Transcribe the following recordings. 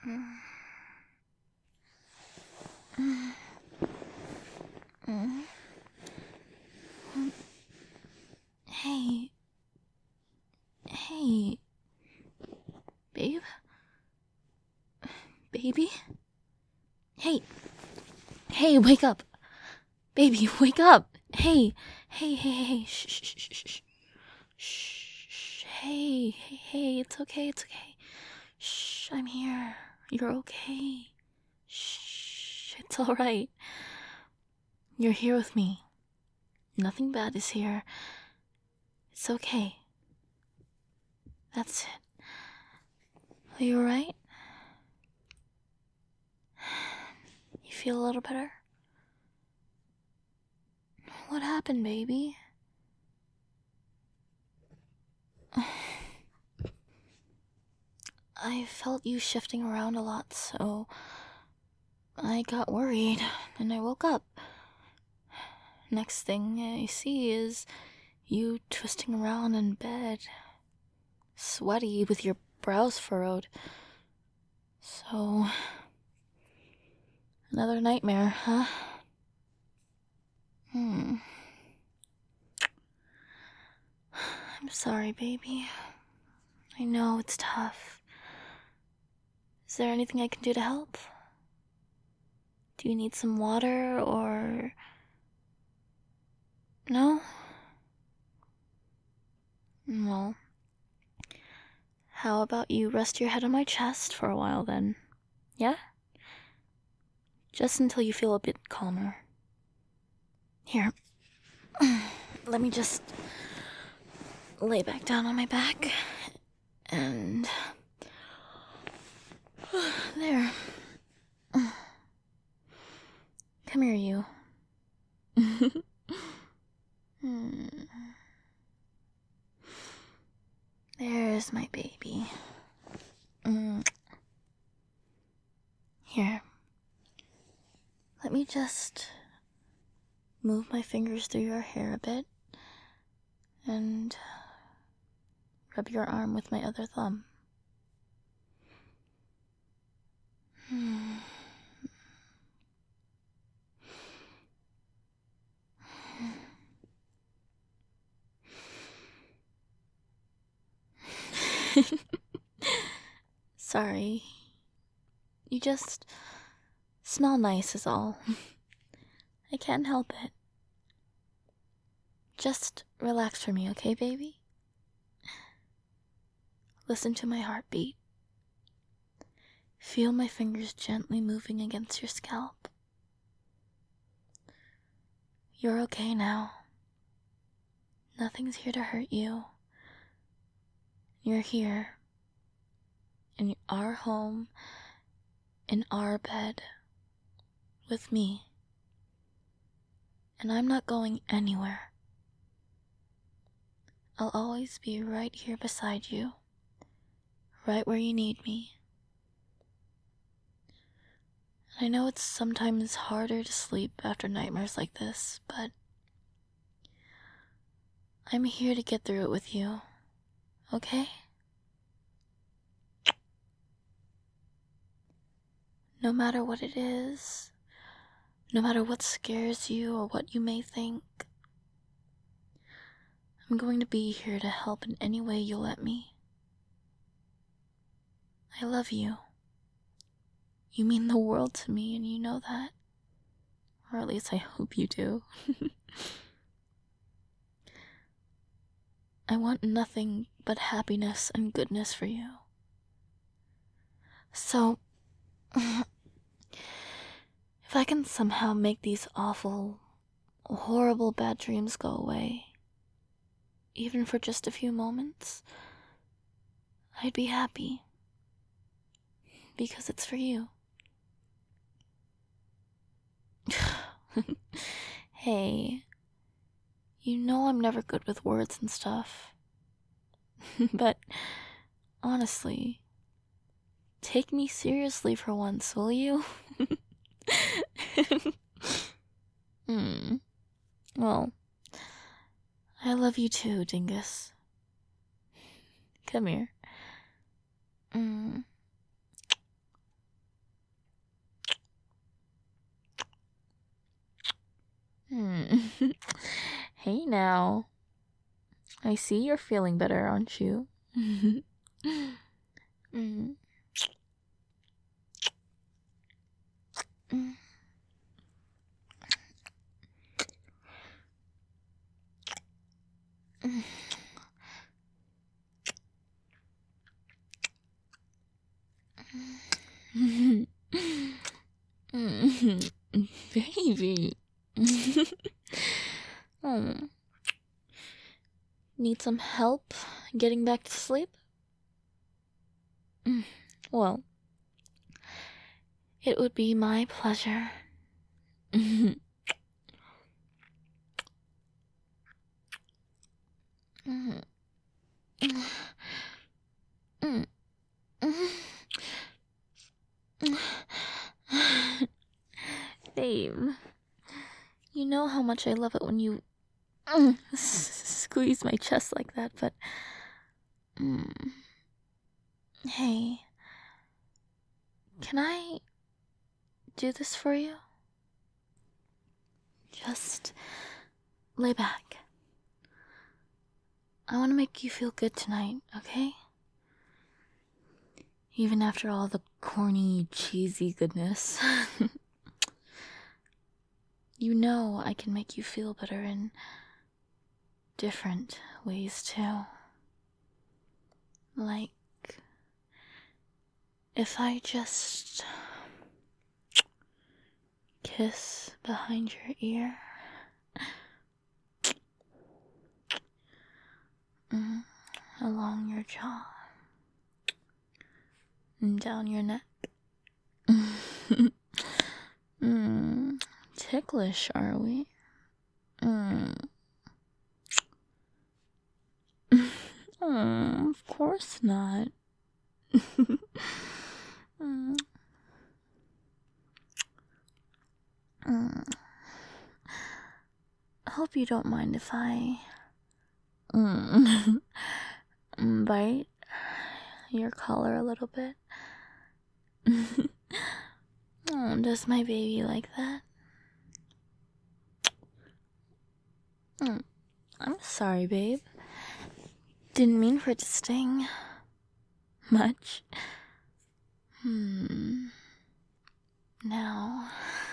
Hey. Hey. Babe? Baby? Hey. Hey, wake up. Baby, wake up. Hey. Hey. Shh, shh, shh, shh, shh. Shh. Hey. It's okay. Shh, I'm here. You're okay. Shh. It's alright. You're here with me. Nothing bad is here. It's okay. That's it. Are you alright? You feel a little better? What happened, baby? I felt you shifting around a lot, so I got worried, and I woke up. Next thing I see is you twisting around in bed, sweaty with your brows furrowed. So, another nightmare, huh? I'm sorry, baby. I know it's tough. Is there anything I can do to help? Do you need some water, or... No? Well, how about you rest your head on my chest for a while then? Yeah? Just until you feel a bit calmer. Here. Let me just lay back down on my back. And... there. Come here, you. There's my baby. Here. Let me just move my fingers through your hair a bit and rub your arm with my other thumb. Sorry. You just smell nice is all. I can't help it. Just relax for me, okay, baby? Listen to my heartbeat. Feel my fingers gently moving against your scalp. You're okay now. Nothing's here to hurt you. You're here. In our home, in our bed, with me. And I'm not going anywhere. I'll always be right here beside you, right where you need me. I know it's sometimes harder to sleep after nightmares like this, but I'm here to get through it with you, okay? No matter what it is, no matter what scares you or what you may think, I'm going to be here to help in any way you'll let me. I love you. You mean the world to me, and you know that. Or at least I hope you do. I want nothing but happiness and goodness for you. So, if I can somehow make these awful, horrible bad dreams go away, even for just a few moments, I'd be happy. Because it's for you. Hey, you know I'm never good with words and stuff. But honestly, take me seriously for once, will you? Well, I love you too, Dingus. Come here. Hey now. I see you're feeling better, aren't you? mm. Mm. Baby. oh. Need some help getting back to sleep? Well, it would be my pleasure. Babe, you know how much I love it when you squeeze my chest like that, but hey, can I do this for you? Just lay back. I want to make you feel good tonight, okay? Even after all the corny, cheesy goodness. You know I can make you feel better in different ways too. Like, if I just kiss behind your ear. Along your jaw. And down your neck. Ticklish, are we? Of course not. Hope you don't mind if I bite your collar a little bit. Does my baby like that? I'm sorry, babe. Didn't mean for it to sting much. Now,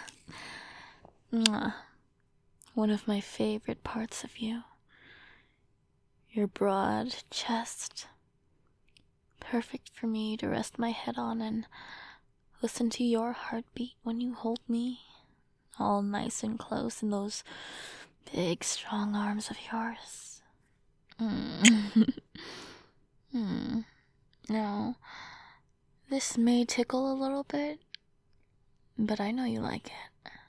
one of my favorite parts of you. Your broad chest. Perfect for me to rest my head on and listen to your heartbeat when you hold me, all nice and close in those big, strong arms of yours. Now, this may tickle a little bit, but I know you like it.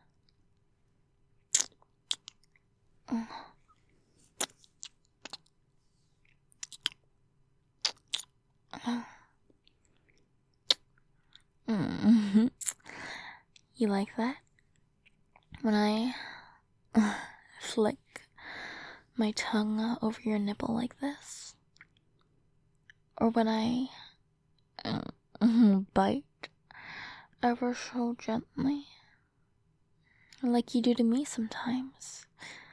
You like that? When I flick my tongue over your nipple like this? Or when I bite ever so gently? Like you do to me sometimes.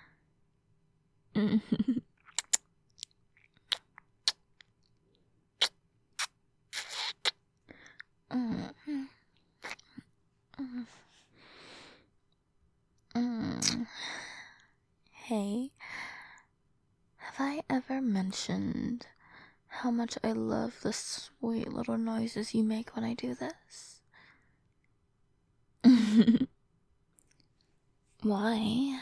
Hey, have I ever mentioned how much I love the sweet little noises you make when I do this? Why?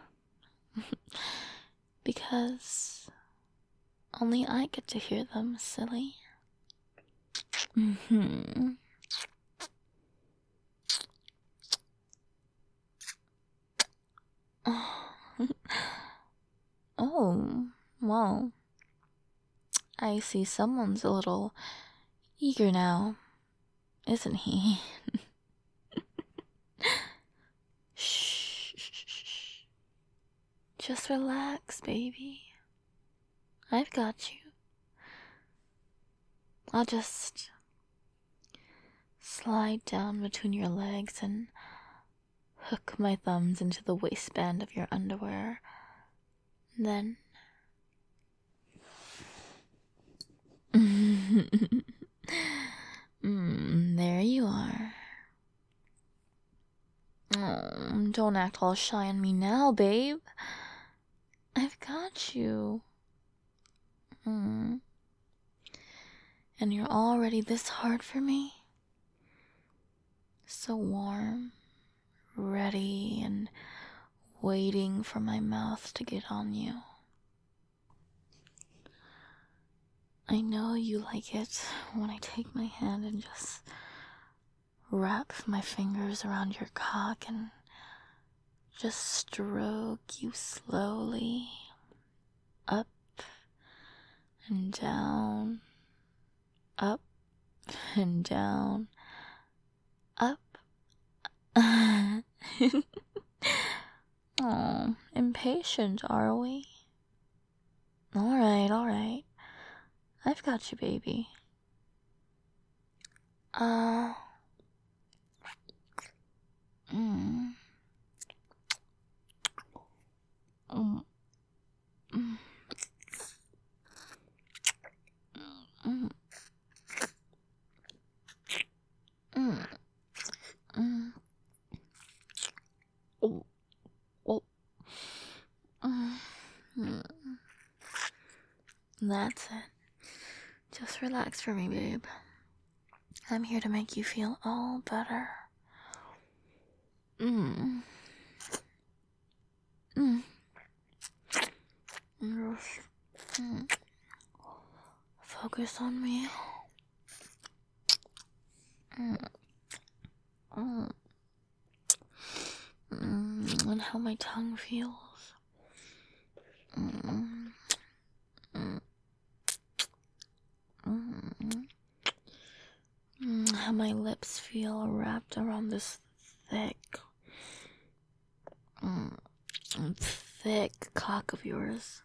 Because only I get to hear them, silly. Oh, well, I see someone's a little eager now, isn't he? Shh. Just relax, baby. I've got you. I'll just slide down between your legs and hook my thumbs into the waistband of your underwear Then. There you are. Oh, don't act all shy on me now, babe. I've got you. And you're already this hard for me? So warm, ready, and waiting for my mouth to get on you. I know you like it when I take my hand and just wrap my fingers around your cock and just stroke you slowly up and down, up and down, up. Oh, impatient, are we? Alright. I've got you, baby. That's it. Just relax for me, babe. I'm here to make you feel all better. Focus on me. And how my tongue feels. How my lips feel wrapped around this thick cock of yours.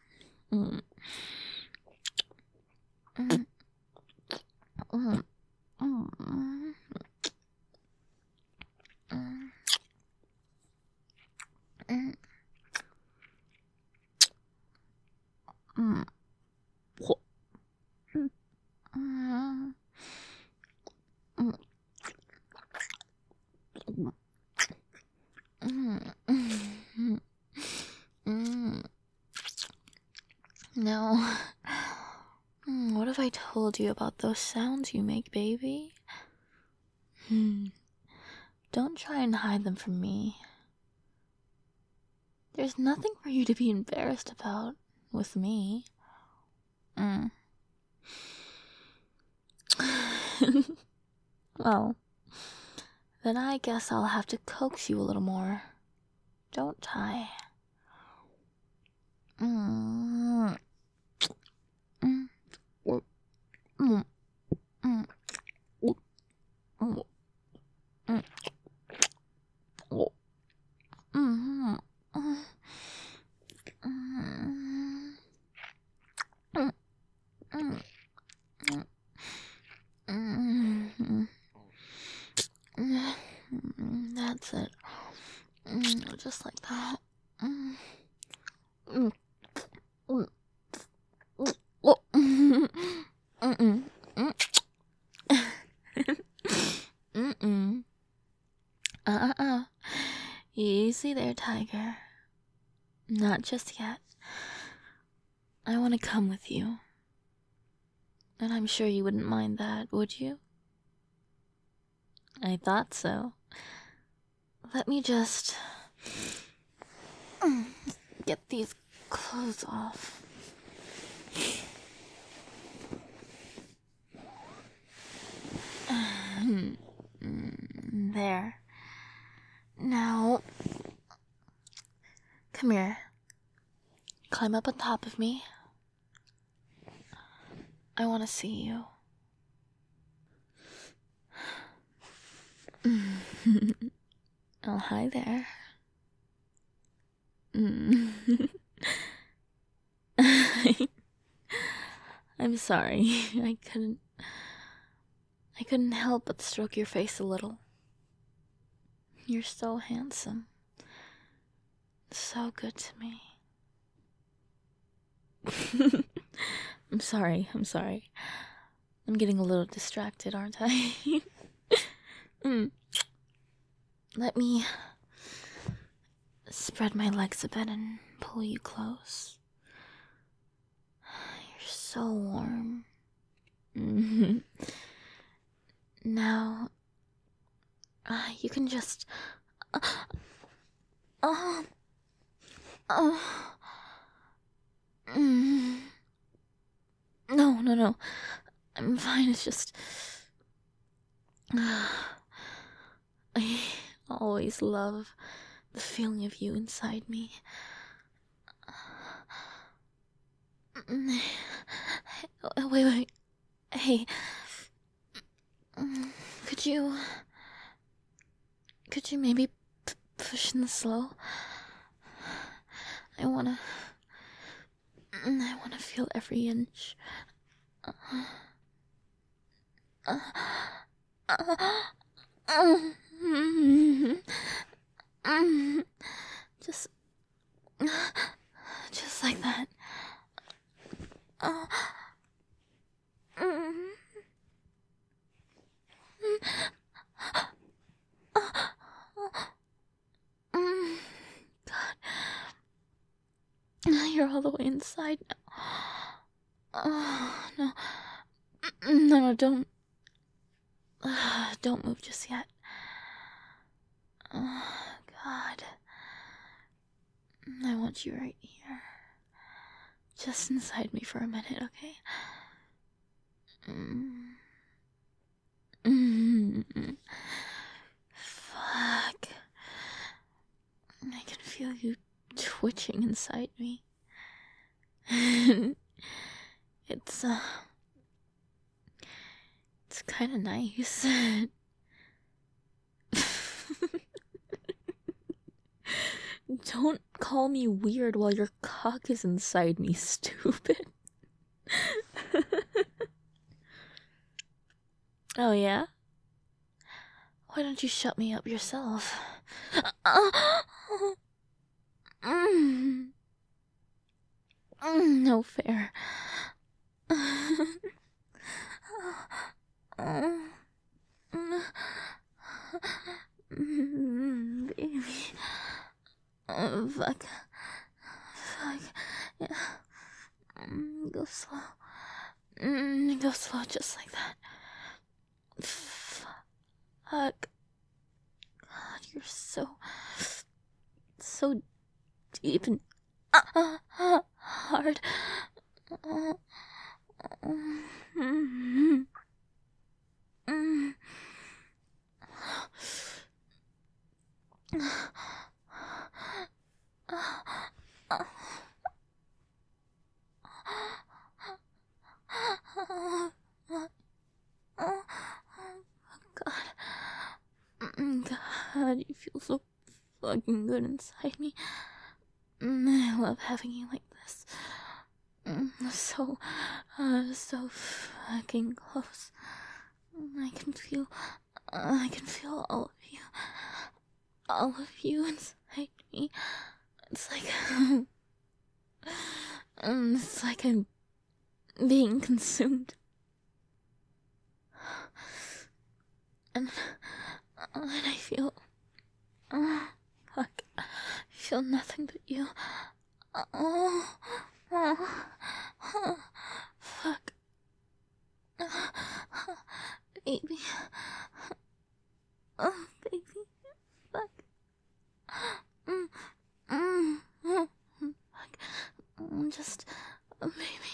Now, what have I told you about those sounds you make, baby? Don't try and hide them from me. There's nothing for you to be embarrassed about with me. Well, then I guess I'll have to coax you a little more. Don't I? That's it. Just like that. Easy there, tiger. Not just yet. I want to come with you. And I'm sure you wouldn't mind that, would you? I thought so. Let me just get these clothes off. There. Now, come here. Climb up on top of me. I want to see you. Oh, hi there. I'm sorry. I couldn't help but stroke your face a little. You're so handsome. So good to me. I'm sorry. I'm getting a little distracted, aren't I? Let me spread my legs a bit and pull you close. You're so warm. Now, you can just... No. I'm fine, it's just... I always love the feeling of you inside me. Wait. Hey. Could you maybe push in the slow? I wanna feel every inch. Just like that. God, you're all the way inside now. No, don't move just yet. God, I want you right here, just inside me for a minute, okay? Fuck. I can feel you twitching inside me. It's kind of nice. Don't call me weird while your cock is inside me, stupid. Oh, yeah? Why don't you shut me up yourself? No fair. Baby. Fuck. Yeah. Go slow. Go slow, just like that. Fuck. God, you're so deep and hard. God, you feel so fucking good inside me. I love having you like this. So fucking close. I can feel all of you inside me. It's like I'm being consumed. And I feel, fuck, I feel nothing but you. Fuck. Baby. Baby. Fuck. Fuck. Just, maybe,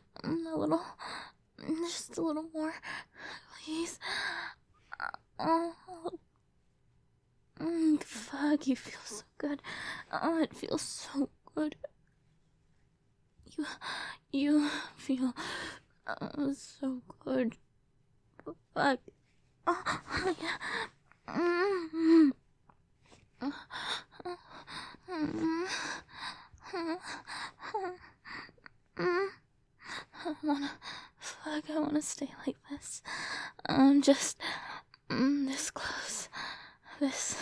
just a little more, please. Fuck, you feel so good. It feels so good. You feel so good. Fuck. Yeah. I wanna stay like this. Just this close. This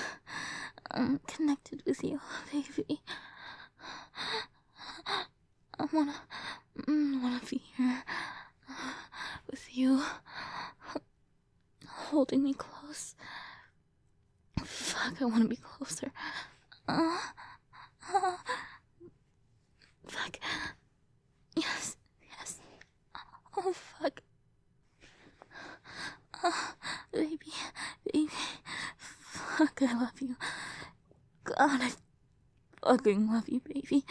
connected with you, baby. I wanna be here with you, holding me close. Fuck, I wanna be closer. Fuck. Yes. Oh, fuck. Baby. Fuck, I love you. God, I fucking love you, baby.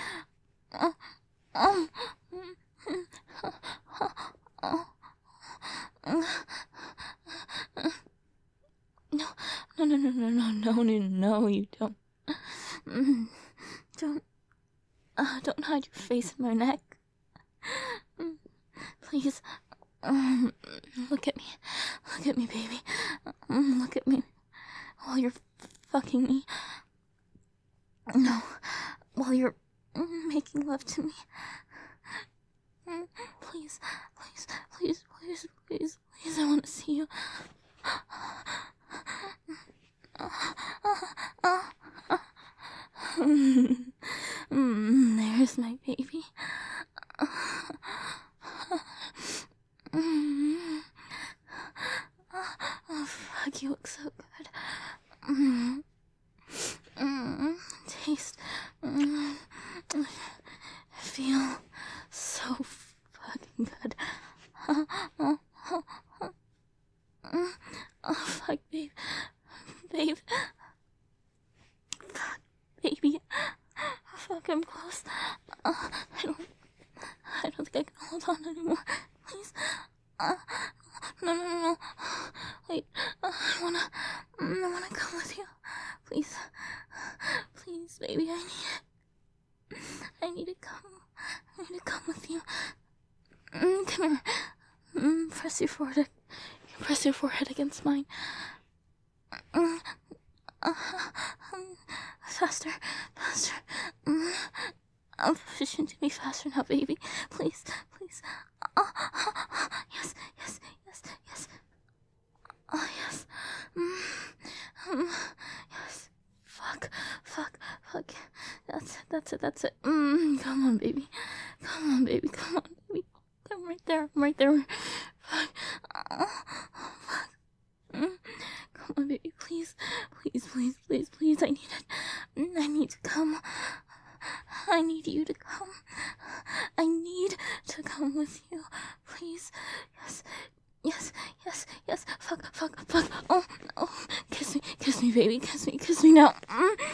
No, you don't. Don't hide your face in my neck. Please. Look at me, baby. Look at me while you're fucking me. No, while you're making love to me. Please, I want to see you. There's my baby. Oh, fuck, you look so good. Taste. Feel so fucking good. Oh, fuck, babe. Fuck, baby. Fuck, I'm close. I don't think I can hold on anymore. Please. No. Wait. I wanna come with you. Please, baby. I need to come. I need to come with you. Come here. Press your forehead against mine. Faster. I'll push into me faster now, baby. Please. Yes. Oh, yes. Yes. Fuck. That's it. Come on, baby. Come I'm right there. Fuck. Fuck. Come on, baby, please. I need it. I need to come. I need you to come. I need to come with you. Please. Yes. Fuck. Oh. Kiss me, baby. Kiss me now.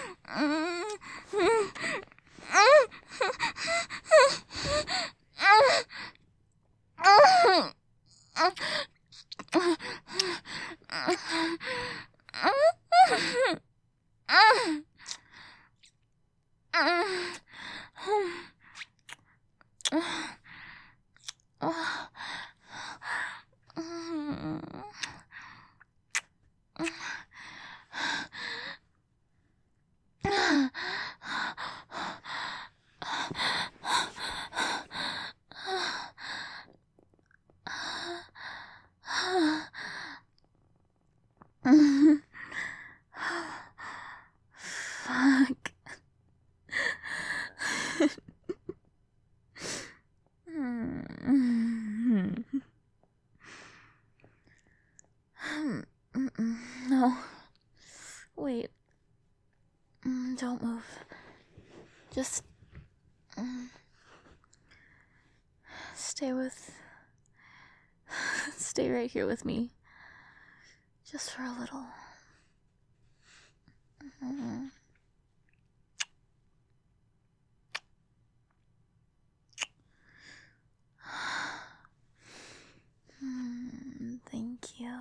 Fuck. No. Wait. Don't move. Just stay right here with me. Just for a little. Thank you.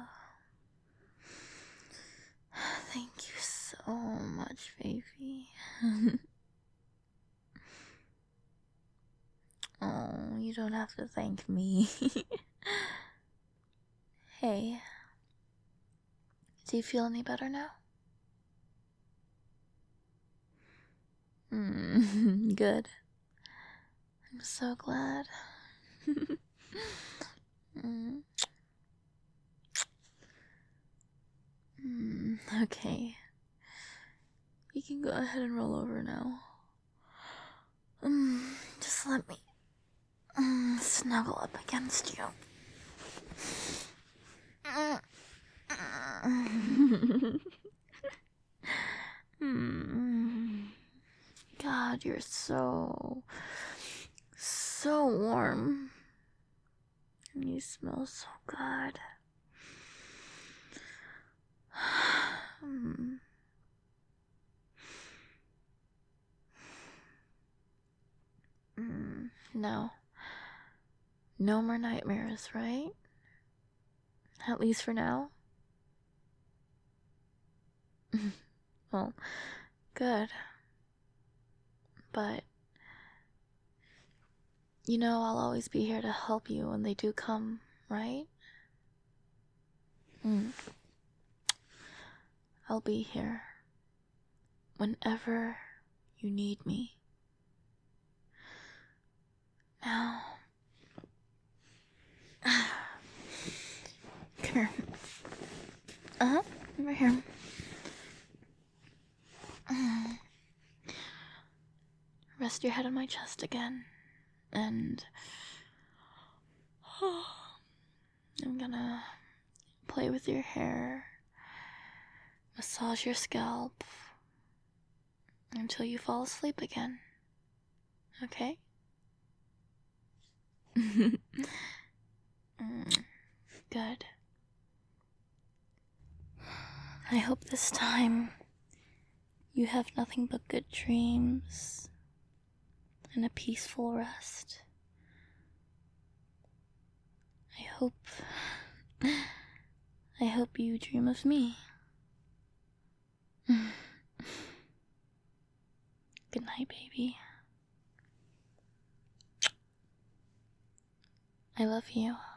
Thank you so much, baby. Oh, you don't have to thank me. Hey, do you feel any better now? Good. I'm so glad. Okay. You can go ahead and roll over now. Just let me Snuggle up against you. God, you're so warm. You smell so good. No. No more nightmares, right? At least for now? Well, good. But, you know, I'll always be here to help you when they do come, right? I'll be here whenever you need me. Now, come here. Over here. Rest your head on my chest again, and I'm gonna play with your hair, massage your scalp until you fall asleep again. Okay? Good. I hope this time you have nothing but good dreams and a peaceful rest. I hope you dream of me. Good night, baby. I love you.